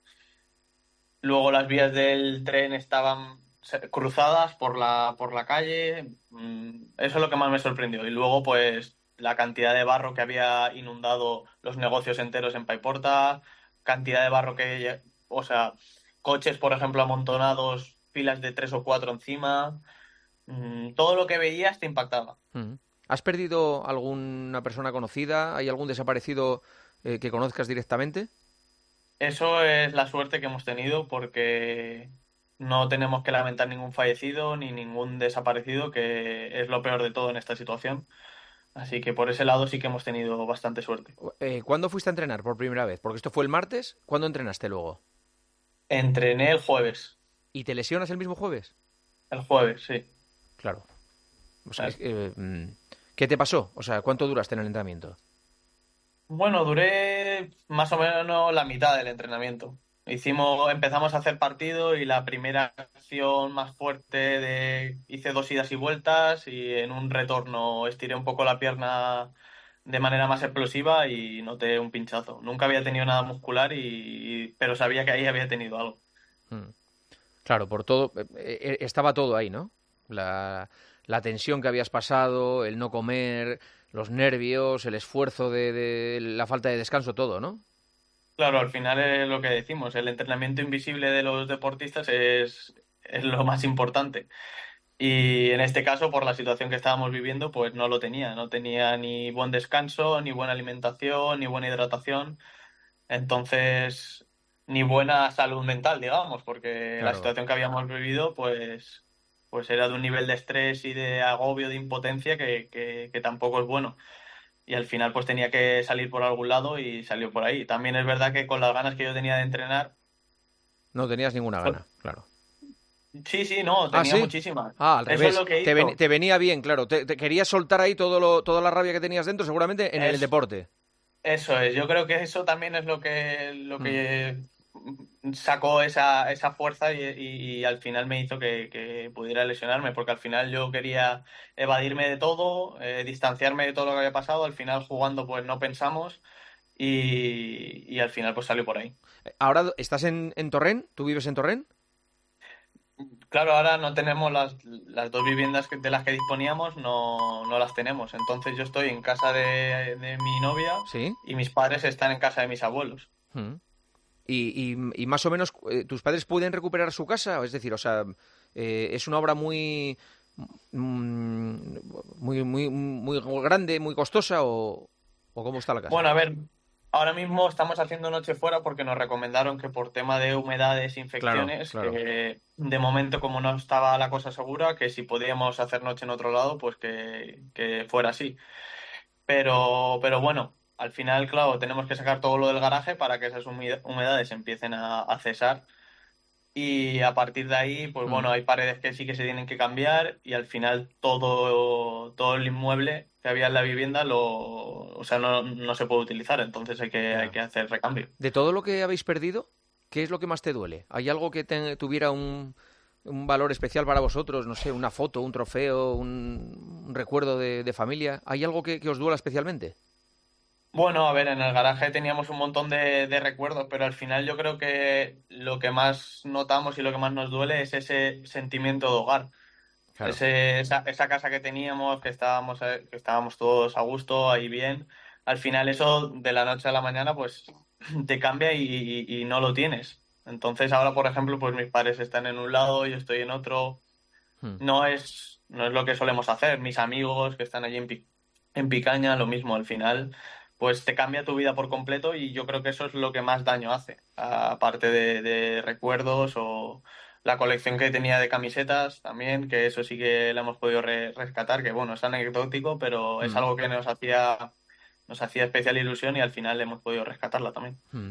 Luego las vías del tren estaban se- cruzadas por la, por la calle. Mm, Eso es lo que más me sorprendió. Y luego, pues, la cantidad de barro que había inundado los negocios enteros en Paiporta, cantidad de barro que, o sea, coches, por ejemplo, amontonados, filas de tres o cuatro encima. Mm, Todo lo que veías te impactaba. Mm. ¿Has perdido alguna persona conocida? ¿Hay algún desaparecido eh, que conozcas directamente? Eso es la suerte que hemos tenido porque no tenemos que lamentar ningún fallecido ni ningún desaparecido, que es lo peor de todo en esta situación. Así que por ese lado sí que hemos tenido bastante suerte. Eh, ¿Cuándo fuiste a entrenar por primera vez? Porque esto fue el martes. ¿Cuándo entrenaste luego? Entrené el jueves. ¿Y te lesionas el mismo jueves? El jueves, sí. Claro. O sea, es que, eh, mm, ¿qué te pasó? O sea, ¿cuánto duraste en el entrenamiento? Bueno, duré más o menos la mitad del entrenamiento. Hicimos, empezamos a hacer partido y la primera acción más fuerte de hice dos idas y vueltas y en un retorno estiré un poco la pierna de manera más explosiva y noté un pinchazo. Nunca había tenido nada muscular y pero sabía que ahí había tenido algo. Mm. Claro, por todo, eh, eh, estaba todo ahí, ¿no? La, la tensión que habías pasado, el no comer, los nervios, el esfuerzo de, de la falta de descanso, todo, ¿no? Claro, al final es lo que decimos, el entrenamiento invisible de los deportistas es, es lo más importante. Y en este caso, por la situación que estábamos viviendo, pues no lo tenía. No tenía ni buen descanso, ni buena alimentación, ni buena hidratación. Entonces, ni buena salud mental, digamos, porque la Claro. situación que habíamos vivido, pues, pues era de un nivel de estrés y de agobio, de impotencia que, que, que tampoco es bueno. Y al final, pues tenía que salir por algún lado y salió por ahí. También es verdad que con las ganas que yo tenía de entrenar, No tenías ninguna gana, claro. Sí, sí, no, ¿Ah, tenía sí? muchísimas. Ah, al Eso revés. es lo que Te, hizo. ven- te venía bien, claro. Te, te querías soltar ahí todo lo, toda la rabia que tenías dentro, seguramente, en el Es- deporte. Eso es, yo creo que eso también es lo que, lo Mm. que sacó esa, esa fuerza y, y- y al final me hizo que, que pudiera lesionarme, porque al final yo quería evadirme de todo, eh, distanciarme de todo lo que había pasado, al final jugando pues no pensamos y, y al final pues salió por ahí. Ahora estás en, en Torrent, ¿tú vives en Torrent? Claro, ahora no tenemos las, las dos viviendas que- de las que disponíamos, no, no las tenemos, entonces yo estoy en casa de, de mi novia Sí. y mis padres están en casa de mis abuelos. Mm. Y, y- y más o menos, eh, ¿tus padres pueden recuperar su casa? Es decir, o sea, eh, es una obra muy, mm, muy, muy, muy grande, muy costosa, o, o cómo está la casa? Bueno, a ver, ahora mismo estamos haciendo noche fuera porque nos recomendaron que por tema de humedades, infecciones, claro. que de momento como no estaba la cosa segura, que si podíamos hacer noche en otro lado, pues que, que fuera así. Pero, pero bueno, al final, claro, tenemos que sacar todo lo del garaje para que esas humida- humedades empiecen a, a cesar. Y a partir de ahí, pues bueno, Mm. hay paredes que sí que se tienen que cambiar y al final todo, todo el inmueble que había en la vivienda lo, o sea, no, no se puede utilizar, entonces hay que, Ya. hay que hacer recambio. De todo lo que habéis perdido, ¿qué es lo que más te duele? ¿Hay algo que te- tuviera un, un valor especial para vosotros? No sé, una foto, un trofeo, un, un recuerdo de, de familia. ¿Hay algo que, que os duela especialmente? Bueno, a ver, en el garaje teníamos un montón de, de recuerdos, pero al final yo creo que lo que más notamos y lo que más nos duele es ese sentimiento de hogar. Claro. Ese- esa, esa casa que teníamos, que estábamos, eh, que estábamos todos a gusto, ahí bien, al final eso de la noche a la mañana pues te cambia y, y- y no lo tienes. Entonces ahora, por ejemplo, pues mis padres están en un lado, yo estoy en otro. Hmm. No es, no es lo que solemos hacer. Mis amigos que están allí en, Pi- en Picaña, lo mismo, al final pues te cambia tu vida por completo y yo creo que eso es lo que más daño hace, aparte de, de recuerdos o la colección que tenía de camisetas también, que eso sí que la hemos podido re- rescatar, que bueno, es anecdótico, pero es Mm. algo que nos hacía, nos hacía especial ilusión y al final hemos podido rescatarla también. Mm.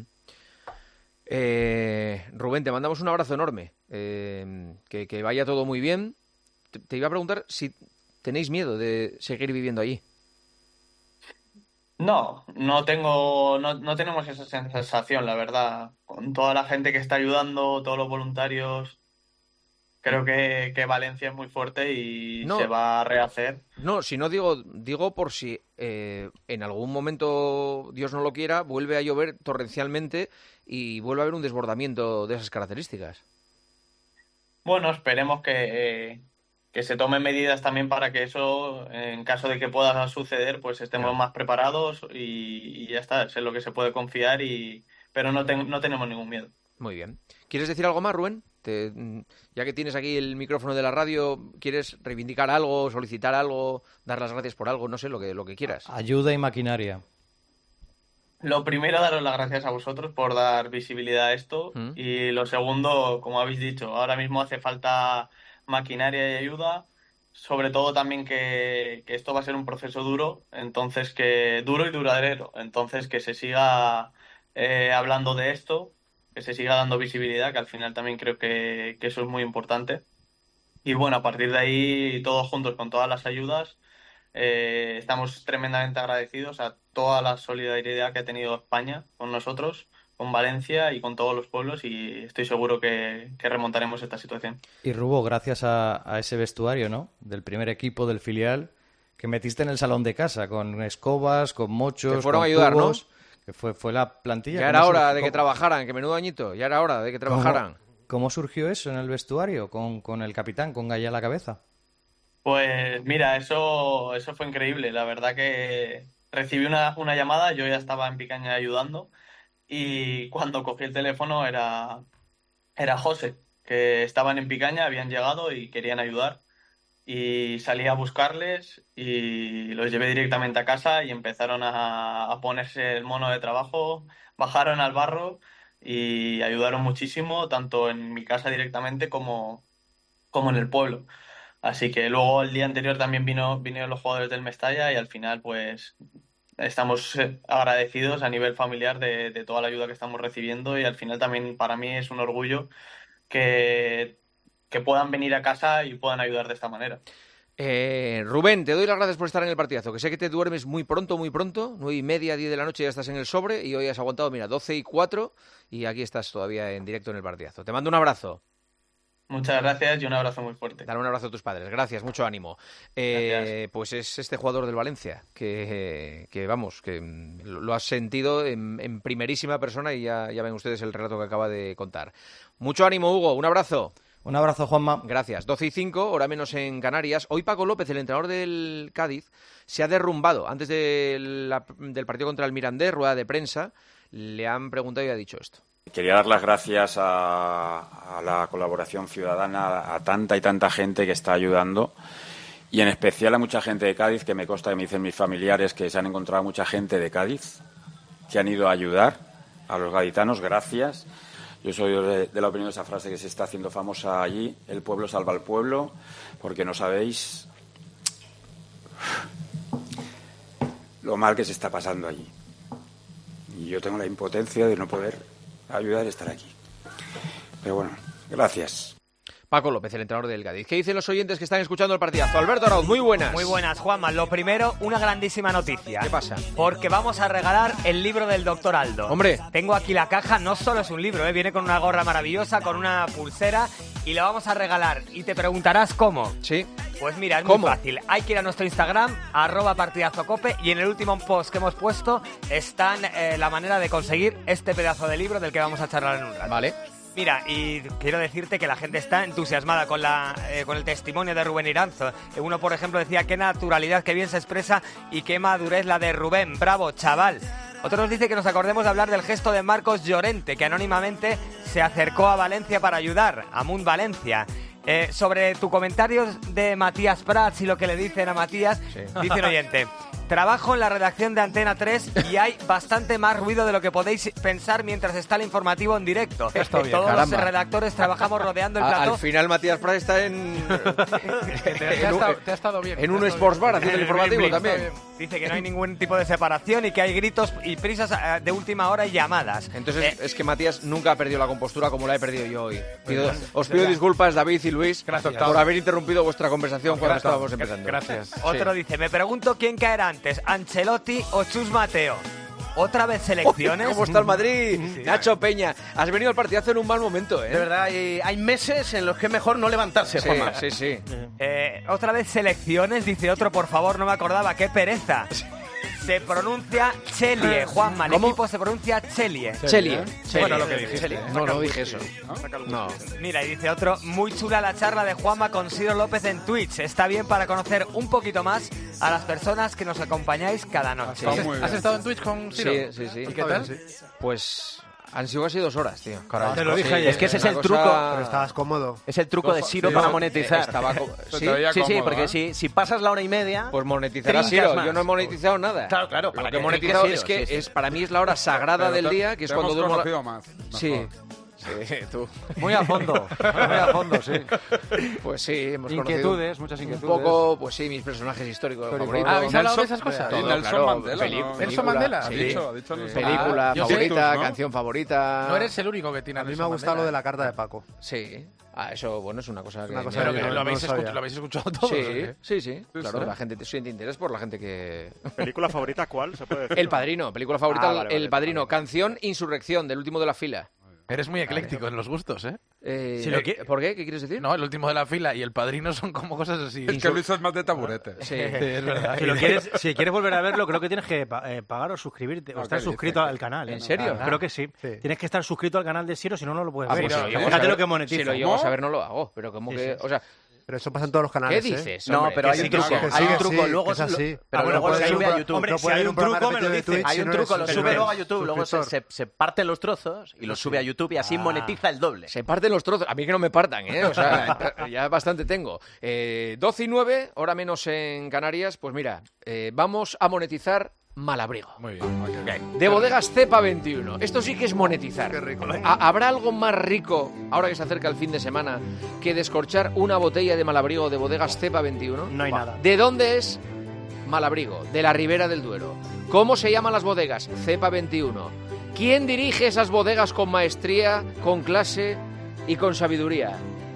Eh, Rubén, te mandamos un abrazo enorme. Eh, que, que vaya todo muy bien. Te, te iba a preguntar si tenéis miedo de seguir viviendo allí. No, no tengo, no, no tenemos esa sensación, la verdad. Con toda la gente que está ayudando, todos los voluntarios, creo que, que Valencia es muy fuerte y No. se va a rehacer. No, si no digo, digo por si eh, en algún momento, Dios no lo quiera, vuelve a llover torrencialmente y vuelve a haber un desbordamiento de esas características. Bueno, esperemos que, eh, que se tomen medidas también para que eso, en caso de que pueda suceder, pues estemos Ya. más preparados y, y ya está, es en lo que se puede confiar, y, pero no, ten- no tenemos ningún miedo. Muy bien. ¿Quieres decir algo más, Rubén? Te- ya que tienes aquí el micrófono de la radio, ¿quieres reivindicar algo, solicitar algo, dar las gracias por algo? No sé, lo que, lo que quieras. Ayuda y maquinaria. Lo primero, daros las gracias a vosotros por dar visibilidad a esto. Mm. Y lo segundo, como habéis dicho, ahora mismo hace falta maquinaria y ayuda. Sobre todo también que, que esto va a ser un proceso duro, entonces que duro y duradero. Entonces que se siga eh, hablando de esto, que se siga dando visibilidad, que al final también creo que, que eso es muy importante. Y bueno, a partir de ahí, todos juntos con todas las ayudas. Eh, estamos tremendamente agradecidos a toda la solidaridad que ha tenido España con nosotros, con Valencia y con todos los pueblos, y estoy seguro que, que remontaremos esta situación. Y Rubo, gracias a, a ese vestuario, ¿no? Del primer equipo del filial que metiste en el salón de casa, con escobas, con mochos, Te fueron con a ayudar, ¿no? cubos, que fue, fue la plantilla. Ya ¿Cómo era sur- hora de que cómo- trabajaran, que menudo añito, ya era hora de que cómo- trabajaran. ¿Cómo surgió eso en el vestuario con, con el capitán, con Gaya a la cabeza? Pues mira, eso, eso fue increíble. La verdad que recibí una, una llamada, yo ya estaba en Picaña ayudando, y cuando cogí el teléfono era, era José, que estaban en Picaña, habían llegado y querían ayudar. Y salí a buscarles y los llevé directamente a casa y empezaron a, a ponerse el mono de trabajo, bajaron al barro y ayudaron muchísimo, tanto en mi casa directamente como, como en el pueblo. Así que luego el día anterior también vino, vinieron los jugadores del Mestalla y al final pues estamos eh, agradecidos a nivel familiar de, de toda la ayuda que estamos recibiendo, y al final también para mí es un orgullo que que puedan venir a casa y puedan ayudar de esta manera. Eh, Rubén, te doy las gracias por estar en el partidazo, que sé que te duermes muy pronto, muy pronto, nueve y media, diez de la noche ya estás en el sobre y hoy has aguantado, mira, doce y cuatro y aquí estás todavía en directo en el partidazo. Te mando un abrazo. Muchas gracias y un abrazo muy fuerte. Dale un abrazo a tus padres, gracias, mucho ánimo. Eh, pues es este jugador del Valencia, que, que vamos, que lo has sentido en, en primerísima persona y ya, ya ven ustedes el relato que acaba de contar. Mucho ánimo, Hugo, un abrazo. Un abrazo, Juanma. Gracias. doce y cinco, hora menos en Canarias. Hoy Paco López, el entrenador del Cádiz, se ha derrumbado. Antes de la, del partido contra el Mirandés, rueda de prensa, le han preguntado y ha dicho esto. Quería dar las gracias a, a la colaboración ciudadana, a tanta y tanta gente que está ayudando, y en especial a mucha gente de Cádiz, que me consta que me dicen mis familiares que se han encontrado mucha gente de Cádiz que han ido a ayudar a los gaditanos. Gracias. Yo soy de, de la opinión de esa frase que se está haciendo famosa allí: el pueblo salva al pueblo, porque no sabéis lo mal que se está pasando allí. Y yo tengo la impotencia de no poder ayudar y estar aquí. Pero bueno, gracias. Paco López, el entrenador del Cádiz. ¿Qué dicen los oyentes que están escuchando el partidazo? Alberto Arauz, muy buenas. Muy buenas, Juanma. Lo primero, una grandísima noticia. ¿Qué pasa? Porque vamos a regalar el libro del doctor Aldo. Hombre. Tengo aquí la caja, no solo es un libro, ¿eh? Viene con una gorra maravillosa, con una pulsera, y lo vamos a regalar. Y te preguntarás cómo. Sí. Pues mira, es ¿Cómo? muy fácil. Hay que ir a nuestro Instagram, arroba partidazocope, y en el último post que hemos puesto está eh, la manera de conseguir este pedazo de libro del que vamos a charlar en un rato. Vale. Mira, y quiero decirte que la gente está entusiasmada con la eh, con el testimonio de Rubén Iranzo. Uno, por ejemplo, decía: qué naturalidad, qué bien se expresa y qué madurez la de Rubén. Bravo, chaval. Otro nos dice que nos acordemos de hablar del gesto de Marcos Llorente, que anónimamente se acercó a Valencia para ayudar, a Munt Valencia. Eh, sobre tu comentario de Matías Prats y lo que le dicen a Matías, sí. Dice el oyente: trabajo en la redacción de Antena tres y hay bastante más ruido de lo que podéis pensar mientras está el informativo en directo. Está bien, Todos caramba. Los redactores trabajamos rodeando el A, plató. Al final Matías Prats está en... te, te, ha estado, te ha estado bien. En un Sports Bar haciendo el informativo Blin, también. Dice que no hay ningún tipo de separación y que hay gritos y prisas de última hora y llamadas. Entonces Eh, es que Matías nunca ha perdido la compostura como la he perdido yo hoy. Pido- os pido disculpas, David y Luis, Gracias. por haber interrumpido vuestra conversación cuando Gracias. estábamos empezando. Gracias. Otro Sí. dice: me pregunto quién caerá antes, Ancelotti o Chus Mateo. ¿Otra vez selecciones? ¿Cómo está el Madrid? Nacho Peña, has venido al partidazo en un mal momento, ¿eh? De verdad, hay, hay meses en los que es mejor no levantarse, Sí, Juanma. sí, sí. Eh, otra vez selecciones, dice otro, por favor, no me acordaba, qué pereza. Se pronuncia Chelie, Juanma, el ¿Cómo? equipo se pronuncia Chelie. Chelie. Bueno, lo que dijiste. Chelie. No, no dije eso. No. Mira, y dice otro: muy chula la charla de Juanma con Ciro López en Twitch. Está bien para conocer un poquito más a las personas que nos acompañáis cada noche. ¿Has, ¿Has estado en Twitch con Ciro? Sí, sí, sí. ¿Y qué tal? Pues han sido casi dos horas, tío. Caray, Te lo dije ayer. Es que ese es Una el cosa- truco. Pero estabas cómodo. Es el truco de Ciro Sí, para sí. monetizar. Estaba co- Se ¿Sí? te veía Sí, sí, cómodo, porque ¿eh? si, si pasas la hora y media... Pues monetizará trincas Ciro. más. Yo no he monetizado nada. Claro, claro, Lo para que he que monetizado trinque es Ciro, que sí, sí. es para mí es la hora sagrada Pero del te- día, que es te cuando hemos duermo. la- conocido más. Sí. mejor. Sí, tú. Muy a fondo, muy a fondo, sí. Pues sí, hemos Inquietudes, conocido muchas un inquietudes. poco, pues sí, mis personajes históricos Históricos. favoritos. Ah, ¿habéis hablado de Nelson- esas cosas? Todo, Y Nelson claro, Mandela, peli- ¿no? película, Nelson Mandela, ha sí. dicho, ha dicho Nelson Película Ah, yo favorita, sé. ¿no? canción favorita. No eres el único que tiene A mí me Nelson ha gustado Mandela. lo de la carta de Paco. Sí. Ah, eso, bueno, es una cosa que... una cosa Pero que que no- lo no habéis lo sabía. escuchado, lo habéis escuchado todos. Sí, ¿o qué? sí, sí, Sí, claro, sí. la gente siente interés por la gente que... ¿Película favorita cuál? ¿Se puede decir? El Padrino, película favorita, Ah, vale, El vale, Padrino, vale. canción Insurrección, del último de la fila. Eres muy ecléctico en los gustos, ¿eh? Eh, Si lo que- ¿Por qué? ¿Qué quieres decir? No, el último de la fila y el padrino son como cosas así. Es que Luis es más de taburete. Sí. es verdad. Si, lo quieres, si quieres volver a verlo, creo que tienes que pa- eh, pagar o suscribirte, o ¿Qué estar dices? suscrito al canal. ¿eh? ¿En serio? Ah, creo que sí. Sí. Tienes que estar suscrito al canal de Ciro, si no, no lo puedes Ah, ver. pues Sí, si no, lo no, llego a Fíjate saber- lo que monetiza. Si lo llego a ¿No? saber no lo hago, pero como Sí, que... sí. O sea, Pero eso pasa en todos los ¿qué canales, ¿eh? dices, No, hombre? pero Que hay sí, un que truco. sí, que Hay sí. un truco, sí, luego que es lo- así. pero no luego puede se haber sube un a pro- YouTube. Hombre, No si puede hay haber un un programa truco, de me lo vídeo de dices. Twitch, Hay si un no truco, eres lo sube suscriptor. luego a YouTube, luego se, se, se parte los trozos y los sube a YouTube y así monetiza el doble. Se parten los trozos. A mí que no me partan, ¿eh? O sea, ya bastante tengo. Eh, doce y nueve, hora menos en Canarias. Pues mira, eh, vamos a monetizar Malabrigo. Muy bien. ok. De bodegas Cepa veintiuno. Esto sí que es monetizar. Qué rico. ¿Ha- ¿Habrá algo más rico, ahora que se acerca el fin de semana, que descorchar una botella de Malabrigo de bodegas Cepa veintiuno? No hay nada. ¿De dónde es Malabrigo? De la Ribera del Duero. ¿Cómo se llaman las bodegas? Cepa veintiuno. ¿Quién dirige esas bodegas con maestría, con clase y con sabiduría?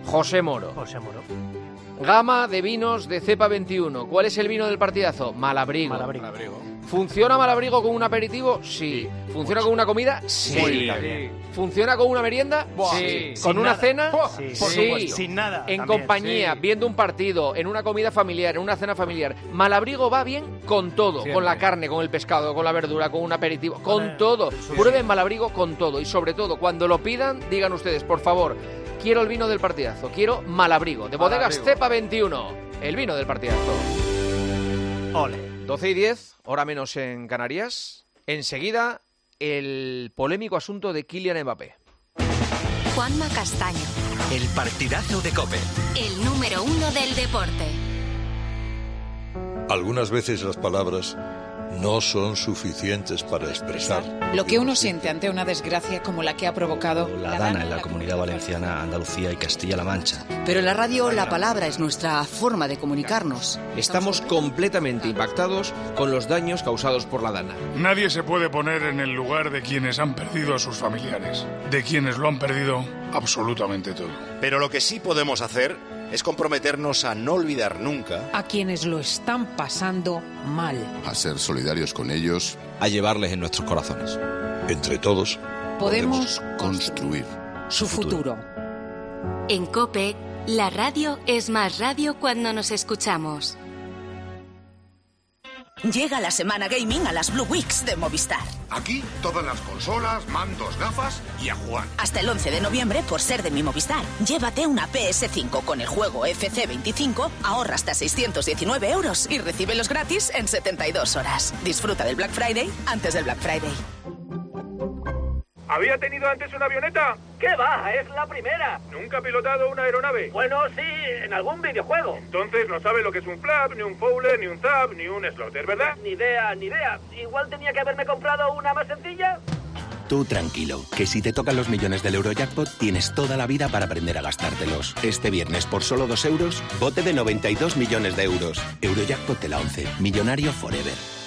José Moro. José Moro. Gama de vinos de cepa veintiuno. ¿Cuál es el vino del partidazo? Malabrigo. Malabrigo. ¿Funciona Malabrigo con un aperitivo? Sí. ¿Funciona con una comida? Sí. Sí, también. ¿Funciona con una merienda? Sí. ¿Con Sin una nada. cena? Sí. Sí. Por supuesto. Sin nada. En También, compañía, sí. viendo un partido, en una comida familiar, en una cena familiar. Malabrigo va bien con todo. Siempre. Con la carne, con el pescado, con la verdura, con un aperitivo. Con el- todo. sí. Prueben Malabrigo con todo. Y sobre todo, cuando lo pidan, digan ustedes, por favor, quiero el vino del partidazo. Quiero Malabrigo. De Bodegas Malabrigo. Cepa veintiuno. El vino del partidazo. Ole. doce y diez, hora menos en Canarias. Enseguida, el polémico asunto de Kylian Mbappé. Juanma Castaño, El partidazo de COPE. el número uno del deporte. Algunas veces las palabras no son suficientes para expresar. Lo que uno siente ante una desgracia como la que ha provocado La Dana en la Comunidad Valenciana, Andalucía y Castilla-La Mancha. Pero en la radio la palabra es nuestra forma de comunicarnos. Estamos completamente impactados con los daños causados por la Dana. Nadie se puede poner en el lugar de quienes han perdido a sus familiares, de quienes lo han perdido absolutamente todo. Pero lo que sí podemos hacer es comprometernos a no olvidar nunca a quienes lo están pasando mal. A ser solidarios con ellos. A llevarles en nuestros corazones. Entre todos, Podemos construir su futuro. En COPE, la radio es más radio cuando nos escuchamos. Llega la semana gaming a las Blue Weeks de Movistar. Aquí todas las consolas, mandos, gafas y a jugar. Hasta el once de noviembre, por ser de mi Movistar, llévate una P S cinco con el juego F C veinticinco, ahorra hasta seiscientos diecinueve euros y recíbelos gratis en setenta y dos horas. Disfruta del Black Friday antes del Black Friday. ¿Había tenido antes una avioneta? ¿Qué va? Es la primera. ¿Nunca ha pilotado una aeronave? Bueno, sí, en algún videojuego. Entonces no sabe lo que es un flap, ni un fowler, ni un zap, ni un slotter, ¿verdad? Ni idea, ni idea. Igual tenía que haberme comprado una más sencilla. Tú tranquilo, que si te tocan los millones del Eurojackpot tienes toda la vida para aprender a gastártelos. Este viernes por solo dos euros, bote de noventa y dos millones de euros. Eurojackpot de la once, millonario forever.